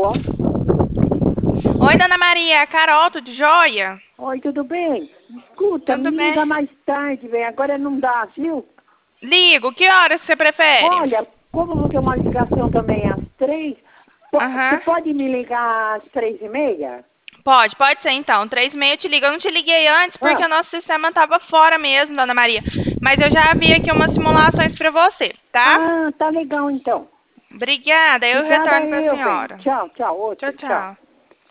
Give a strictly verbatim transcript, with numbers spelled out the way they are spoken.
Alô? Oi, Dona Maria, é Carol, tudo jóia? Oi, tudo bem? Escuta, Tudo me bem. liga mais tarde, velho. Agora não dá, viu? Ligo, que horas você prefere? Olha, como eu vou ter uma ligação também às três, po- Aham. você pode me ligar às três e meia? Pode, pode ser então. Três e meia eu te ligo. Eu não te liguei antes porque Ah. o nosso sistema estava fora mesmo, Dona Maria. Mas eu já vi aqui umas simulações para você, tá? Ah, tá legal então. Obrigada, eu Obrigada retorno para a eu, bem. senhora. Tchau, tchau, outro, Tchau, tchau.